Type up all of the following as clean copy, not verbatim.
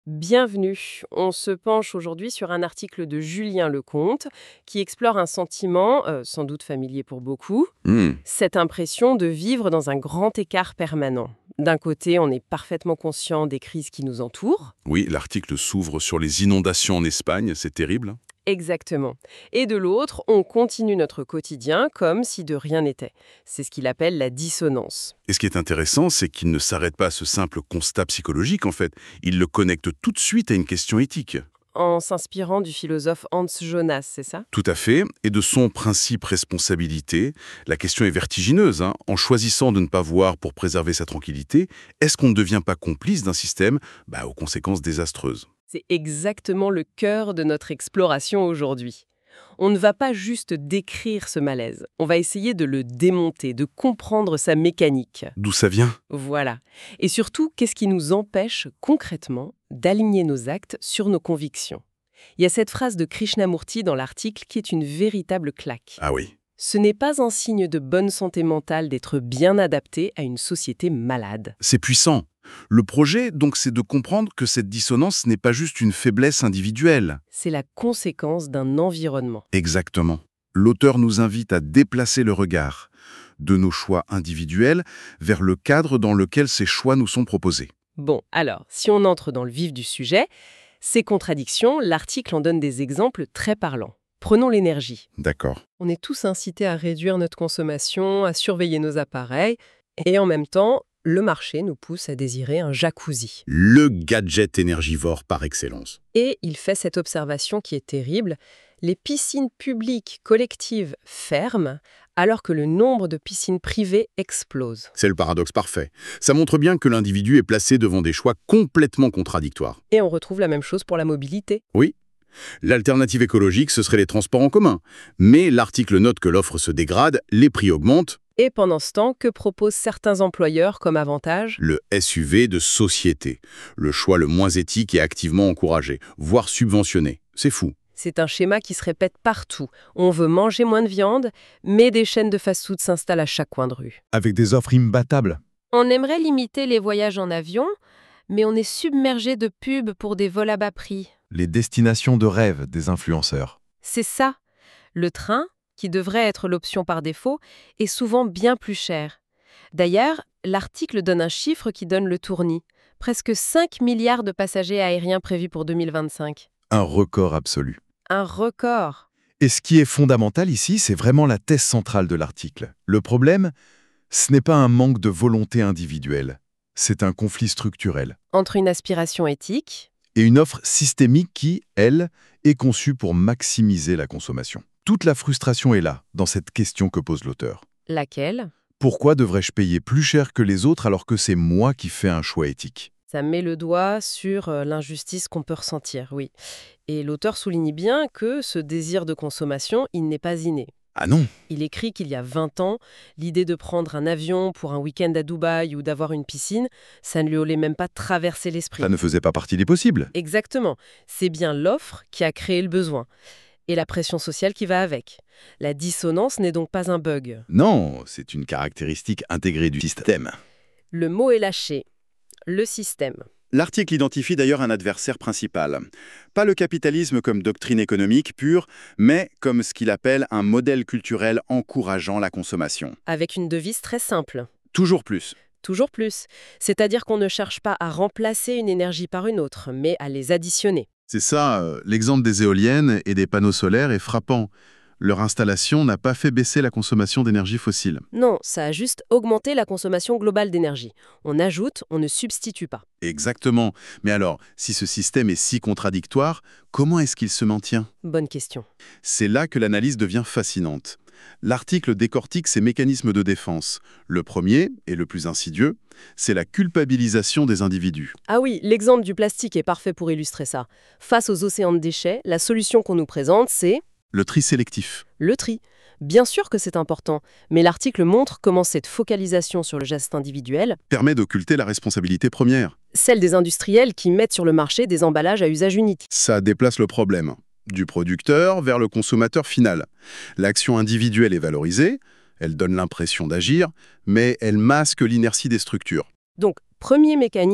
Bienvenue. On se penche aujourd'hui sur un article de Julien Lecomte qui explore un sentiment, sans doute familier pour beaucoup, Hmm. cette impression de vivre dans un grand écart permanent. D'un côté, on est parfaitement conscient des crises qui nous entourent. Oui, l'article s'ouvre sur les inondations en Espagne, c'est terrible. Exactement. Et de l'autre, on continue notre quotidien comme si de rien n'était. C'est ce qu'il appelle la dissonance. Et ce qui est intéressant, c'est qu'il ne s'arrête pas à ce simple constat psychologique, en fait. Il le connecte tout de suite à une question éthique. En s'inspirant du philosophe Hans Jonas, c'est ça? Tout à fait, et de son principe responsabilité, la question est vertigineuse. En choisissant de ne pas voir pour préserver sa tranquillité, est-ce qu'on ne devient pas complice d'un système aux conséquences désastreuses? C'est exactement le cœur de notre exploration aujourd'hui. On ne va pas juste décrire ce malaise, on va essayer de le démonter, de comprendre sa mécanique. D'où ça vient? Voilà. Et surtout, qu'est-ce qui nous empêche concrètement d'aligner nos actes sur nos convictions? Il y a cette phrase de Krishnamurti dans l'article qui est une véritable claque. Ah oui. Ce n'est pas un signe de bonne santé mentale d'être bien adapté à une société malade. C'est puissant. Le projet, donc, c'est de comprendre que cette dissonance n'est pas juste une faiblesse individuelle. C'est la conséquence d'un environnement. Exactement. L'auteur nous invite à déplacer le regard de nos choix individuels vers le cadre dans lequel ces choix nous sont proposés. Bon, alors, si on entre dans le vif du sujet, ces contradictions, l'article en donne des exemples très parlants. Prenons l'énergie. D'accord. On est tous incités à réduire notre consommation, à surveiller nos appareils, et en même temps, le marché nous pousse à désirer un jacuzzi. Le gadget énergivore par excellence. Et il fait cette observation qui est terrible, les piscines publiques collectives ferment, alors que le nombre de piscines privées explose. C'est le paradoxe parfait. Ça montre bien que l'individu est placé devant des choix complètement contradictoires. Et on retrouve la même chose pour la mobilité. Oui, l'alternative écologique, ce serait les transports en commun. Mais l'article note que l'offre se dégrade, les prix augmentent. Et pendant ce temps, que proposent certains employeurs comme avantage? Le SUV de société, le choix le moins éthique et activement encouragé, voire subventionné. C'est fou. C'est un schéma qui se répète partout. On veut manger moins de viande, mais des chaînes de fast-food s'installent à chaque coin de rue. Avec des offres imbattables. On aimerait limiter les voyages en avion, mais on est submergé de pubs pour des vols à bas prix. Les destinations de rêve des influenceurs. C'est ça. Le train, qui devrait être l'option par défaut, est souvent bien plus cher. D'ailleurs, l'article donne un chiffre qui donne le tournis. Presque 5 milliards de passagers aériens prévus pour 2025. Un record absolu. Un record. Et ce qui est fondamental ici, c'est vraiment la thèse centrale de l'article. Le problème, ce n'est pas un manque de volonté individuelle. C'est un conflit structurel. Entre une aspiration éthique Et une offre systémique qui, elle, est conçue pour maximiser la consommation. Toute la frustration est là, dans cette question que pose l'auteur. laquelle Pourquoi devrais-je payer plus cher que les autres alors que c'est moi qui fais un choix éthique? Ça met le doigt sur l'injustice qu'on peut ressentir, oui. Et l'auteur souligne bien que ce désir de consommation, il n'est pas inné. Ah non! Il écrit qu'il y a 20 ans, l'idée de prendre un avion pour un week-end à Dubaï ou d'avoir une piscine, ça ne lui allait même pas traverser l'esprit. Ça ne faisait pas partie des possibles. Exactement. C'est bien l'offre qui a créé le besoin. Et la pression sociale qui va avec. La dissonance n'est donc pas un bug. Non, c'est une caractéristique intégrée du système. Le mot est lâché. Le système. L'article identifie d'ailleurs un adversaire principal. Pas le capitalisme comme doctrine économique pure, mais comme ce qu'il appelle un modèle culturel encourageant la consommation. Avec une devise très simple. Toujours plus. Toujours plus. C'est-à-dire qu'on ne cherche pas à remplacer une énergie par une autre, mais à les additionner. C'est ça, l'exemple des éoliennes et des panneaux solaires est frappant. Leur installation n'a pas fait baisser la consommation d'énergie fossile. Non, ça a juste augmenté la consommation globale d'énergie. On ajoute, on ne substitue pas. Exactement. Mais alors, si ce système est si contradictoire, comment est-ce qu'il se maintient? Bonne question. C'est là que l'analyse devient fascinante. L'article décortique ces mécanismes de défense. Le premier, et le plus insidieux, c'est la culpabilisation des individus. Ah oui, l'exemple du plastique est parfait pour illustrer ça. Face aux océans de déchets, la solution qu'on nous présente, c'est Le tri sélectif. le tri. Bien sûr que c'est important, mais l'article montre comment cette focalisation sur le geste individuel, Permet d'occulter la responsabilité première. celle des industriels qui mettent sur le marché des emballages à usage unique. Ça déplace le problème. Du producteur vers le consommateur final. L'action individuelle est valorisée, elle donne l'impression d'agir, mais elle masque l'inertie des structures. Donc, premier mécanisme,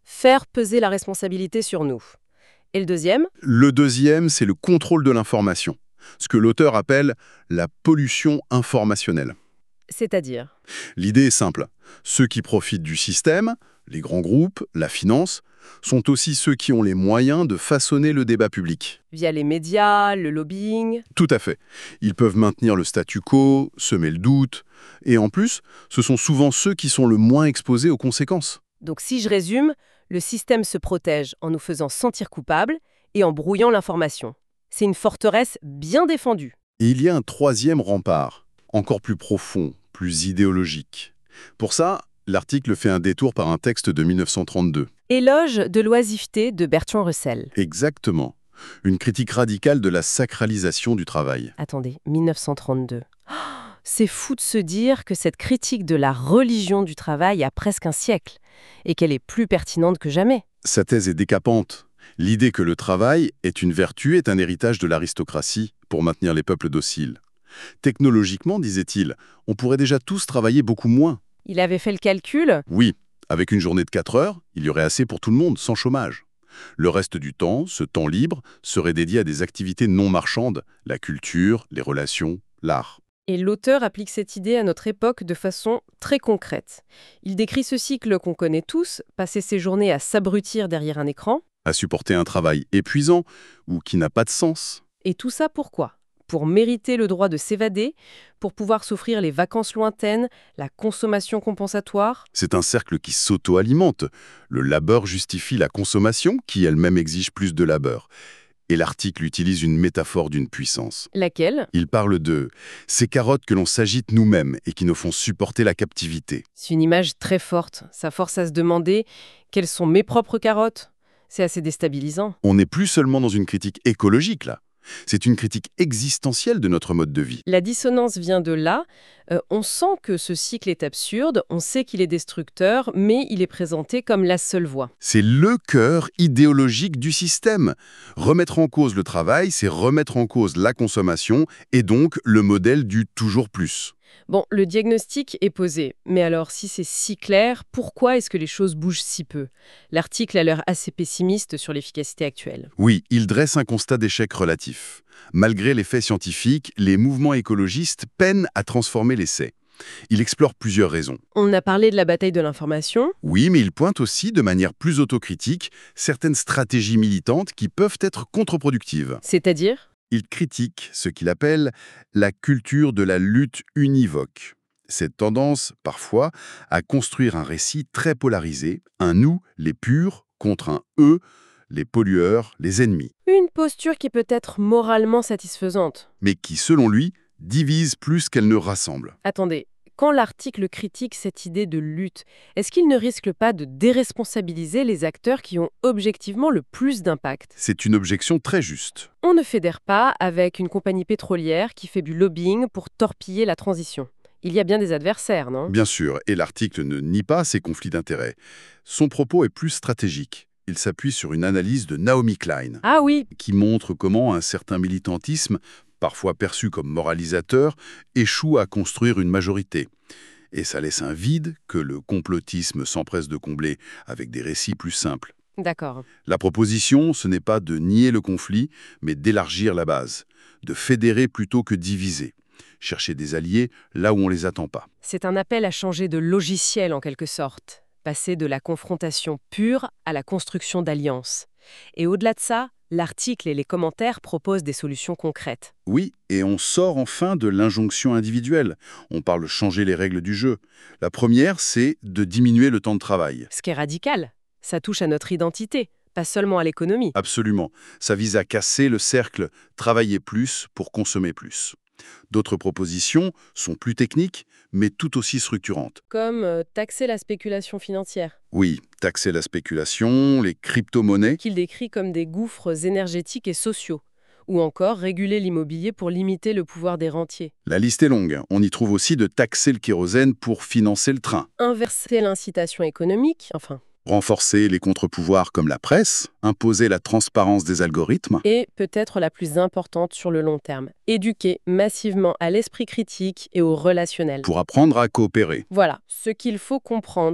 Faire peser la responsabilité sur nous. Et le deuxième? Le deuxième, c'est le contrôle de l'information, ce que l'auteur appelle la pollution informationnelle. C'est-à-dire? L'idée est simple. Ceux qui profitent du système, les grands groupes, la finance, sont aussi ceux qui ont les moyens de façonner le débat public. Via les médias, le lobbying. Tout à fait. Ils peuvent maintenir le statu quo, semer le doute, et en plus, ce sont souvent ceux qui sont le moins exposés aux conséquences. Donc si je résume, le système se protège en nous faisant sentir coupables et en brouillant l'information. C'est une forteresse bien défendue. Et il y a un troisième rempart, encore plus profond, plus idéologique. Pour ça, l'article fait un détour par un texte de 1932. Éloge de l'oisiveté de Bertrand Russell. Exactement. Une critique radicale de la sacralisation du travail. Attendez, 1932. C'est fou de se dire que cette critique de la religion du travail a presque un siècle et qu'elle est plus pertinente que jamais. Sa thèse est décapante. L'idée que le travail est une vertu est un héritage de l'aristocratie pour maintenir les peuples dociles. Technologiquement, disait-il, on pourrait déjà tous travailler beaucoup moins. Il avait fait le calcul. Oui, avec une journée de 4 heures, il y aurait assez pour tout le monde, sans chômage. Le reste du temps, ce temps libre, serait dédié à des activités non marchandes, la culture, les relations, l'art. Et l'auteur applique cette idée à notre époque de façon très concrète. Il décrit ce cycle qu'on connaît tous, passer ses journées à s'abrutir derrière un écran. À supporter un travail épuisant ou qui n'a pas de sens. Et tout ça pourquoi? Pour mériter le droit de s'évader, pour pouvoir s'offrir les vacances lointaines, la consommation compensatoire. C'est un cercle qui s'auto-alimente. Le labeur justifie la consommation, qui elle-même exige plus de labeur. Et l'article utilise une métaphore d'une puissance. Laquelle? Il parle de ces carottes que l'on s'agite nous-mêmes et qui nous font supporter la captivité. C'est une image très forte. Ça force à se demander quelles sont mes propres carottes. C'est assez déstabilisant. On n'est plus seulement dans une critique écologique, là. C'est une critique existentielle de notre mode de vie. La dissonance vient de là. On sent que ce cycle est absurde, on sait qu'il est destructeur, mais il est présenté comme la seule voie. C'est le cœur idéologique du système. Remettre en cause le travail, c'est remettre en cause la consommation et donc le modèle du toujours plus. Bon, le diagnostic est posé, mais alors si c'est si clair, pourquoi est-ce que les choses bougent si peu? L'article a l'air assez pessimiste sur l'efficacité actuelle. Oui, il dresse un constat d'échec relatif. Malgré les faits scientifiques, les mouvements écologistes peinent à transformer l'essai. Il explore plusieurs raisons. On a parlé de la bataille de l'information. Oui, mais il pointe aussi, de manière plus autocritique, certaines stratégies militantes qui peuvent être contre-productives. C'est-à-dire? Il critique ce qu'il appelle la culture de la lutte univoque. Cette tendance, parfois, à construire un récit très polarisé, un nous, les purs, contre un eux, les pollueurs, les ennemis. Une posture qui peut être moralement satisfaisante. Mais qui, selon lui, divise plus qu'elle ne rassemble. Attendez, quand l'article critique cette idée de lutte, est-ce qu'il ne risque pas de déresponsabiliser les acteurs qui ont objectivement le plus d'impact? C'est une objection très juste. On ne fédère pas avec une compagnie pétrolière qui fait du lobbying pour torpiller la transition. Il y a bien des adversaires, non? Bien sûr, et l'article ne nie pas ces conflits d'intérêts. Son propos est plus stratégique. Il s'appuie sur une analyse de Naomi Klein, Ah oui, qui montre comment un certain militantisme, parfois perçu comme moralisateur, échoue à construire une majorité. Et ça laisse un vide que le complotisme s'empresse de combler avec des récits plus simples. d'accord. La proposition, ce n'est pas de nier le conflit, mais d'élargir la base, de fédérer plutôt que diviser. Chercher des alliés là où on les attend pas. C'est un appel à changer de logiciel en quelque sorte. Passer de la confrontation pure à la construction d'alliances. Et au-delà de ça, l'article et les commentaires proposent des solutions concrètes. Oui, et on sort enfin de l'injonction individuelle. On parle changer les règles du jeu. La première, c'est de diminuer le temps de travail. Ce qui est radical, ça touche à notre identité, pas seulement à l'économie. Absolument. Ça vise à casser le cercle « travailler plus pour consommer plus ». D'autres propositions sont plus techniques, mais tout aussi structurantes. Comme taxer la spéculation financière, Oui, taxer la spéculation, les crypto-monnaies. qu'il décrit comme des gouffres énergétiques et sociaux. Ou encore réguler l'immobilier pour limiter le pouvoir des rentiers. La liste est longue. On y trouve aussi de taxer le kérosène pour financer le train. Inverser l'incitation économique, Renforcer les contre-pouvoirs comme la presse, imposer la transparence des algorithmes. et peut-être la plus importante sur le long terme, éduquer massivement à l'esprit critique et au relationnel. Pour apprendre à coopérer. Voilà, ce qu'il faut comprendre,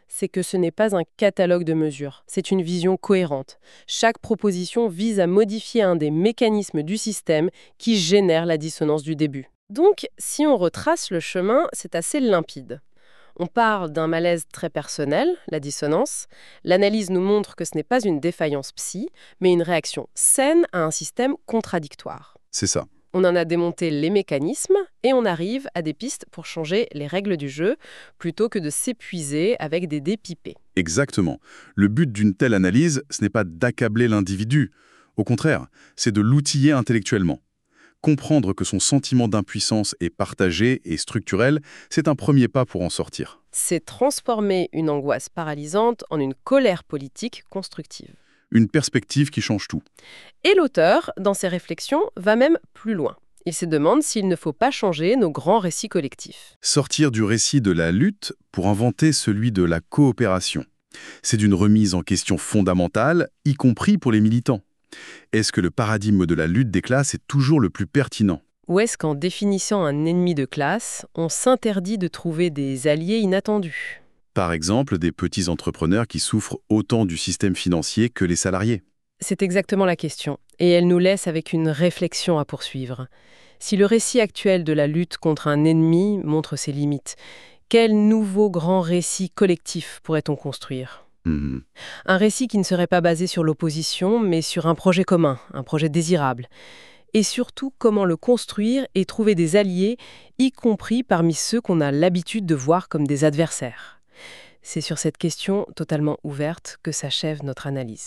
c'est que ce n'est pas un catalogue de mesures, c'est une vision cohérente. Chaque proposition vise à modifier un des mécanismes du système qui génère la dissonance du début. Donc, si on retrace le chemin, c'est assez limpide. On parle d'un malaise très personnel, la dissonance. L'analyse nous montre que ce n'est pas une défaillance psy, mais une réaction saine à un système contradictoire. C'est ça. On en a démonté les mécanismes et on arrive à des pistes pour changer les règles du jeu plutôt que de s'épuiser avec des dés pipés. Exactement. Le but d'une telle analyse, ce n'est pas d'accabler l'individu. Au contraire, c'est de l'outiller intellectuellement. Comprendre que son sentiment d'impuissance est partagé et structurel, c'est un premier pas pour en sortir. C'est transformer une angoisse paralysante en une colère politique constructive. Une perspective qui change tout. Et l'auteur, dans ses réflexions, va même plus loin. Il se demande s'il ne faut pas changer nos grands récits collectifs. Sortir du récit de la lutte pour inventer celui de la coopération. C'est d'une remise en question fondamentale, y compris pour les militants. Est-ce que le paradigme de la lutte des classes est toujours le plus pertinent ? Ou est-ce qu'en définissant un ennemi de classe, on s'interdit de trouver des alliés inattendus ? Par exemple, des petits entrepreneurs qui souffrent autant du système financier que les salariés. C'est exactement la question, et elle nous laisse avec une réflexion à poursuivre. Si le récit actuel de la lutte contre un ennemi montre ses limites, quel nouveau grand récit collectif pourrait-on construire ? Un récit qui ne serait pas basé sur l'opposition, mais sur un projet commun, un projet désirable. Et surtout, comment le construire et trouver des alliés, y compris parmi ceux qu'on a l'habitude de voir comme des adversaires. C'est sur cette question totalement ouverte que s'achève notre analyse.